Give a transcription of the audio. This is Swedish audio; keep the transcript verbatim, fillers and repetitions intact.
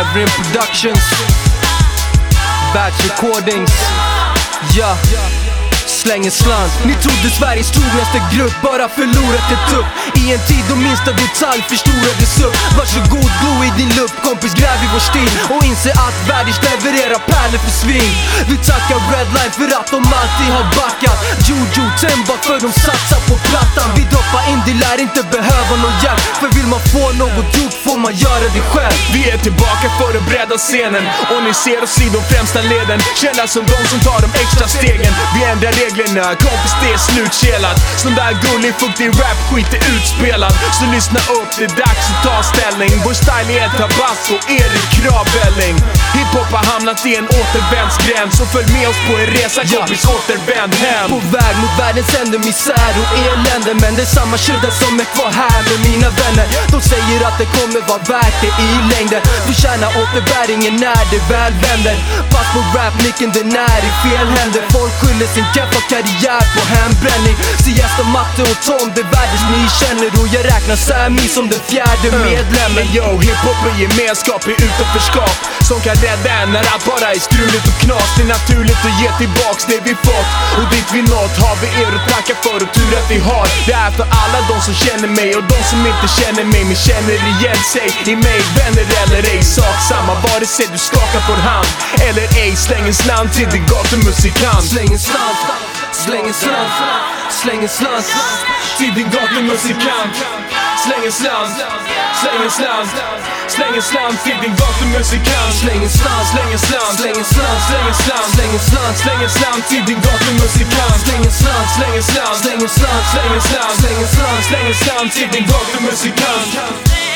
Lavrin Productions, Batch Recordings. Ja, släng en slant. Ni trodde Sveriges trognaste grupp bara förlorat ett tupp. I en tid då minsta detalj förstorades upp. Varsågod, glo i din lupp, kompis, gräv i vår stil och inse att världens levererar pärlor för svin. Vi tackar Redline för att de alltid har backat. Jojo, Temba för de satsar på plattan. Vi droppar in, de lär inte behöva någon hjälp. För vill man få något gjort får man göra det själv. Vi är tillbaka för att bredda scenen och ni ser oss i de främsta leden. Känna som de som tar de extra stegen. Vi ändrar reglerna, kompis, det är slutkelat. Sån där gullig, fuktig rap, skit är utspelad. Så lyssna upp, det är dags att ta ställning. Vår style är Tabasco, Erik Kravbälling. Hiphop har hamnat i en återvändsgränd, så följ med oss på en resa, kompis, återvänd hem. På väg mot världens ände, misär och elände. Men det är samma tjuddar som är kvar här med mina vänner. De säger att det kommer vara värt det i längden. Förtjäna återbäringen när det väl vänder. Pass på rap-nicken, den är i fel händer. Folk skyller sin keffa karriär på hembränning. Siesta, Matte och Tom, det är världens ni känner. Och jag räknar Sammy som den fjärde medlemmen. Men yo, hiphop är gemenskap i utanförskap som kan rädda en när allt bara är struligt och knas. Det är naturligt att ge tillbaks det vi fått, och dit vi nått har vi er att tacka för och tur att vi har. Det är för alla de som känner mig och de som inte känner mig men känner igen sig i mig. Vänner eller ej, sak samma vare sig du skakar på hand eller ej. Släng en slant till din gatumusikant. Släng en slant, släng en slant, släng en slant till din gatumusikant. Släng en slant, släng en slant, släng en slant till din gatumusikant. Släng en slant, släng en slant, släng en slant, släng en slant, släng en slant, släng en slant till din gatumusikant. släng en slant, Släng en slant, släng en slant, släng en slant, släng en slant, släng en slant till din gatumusikant.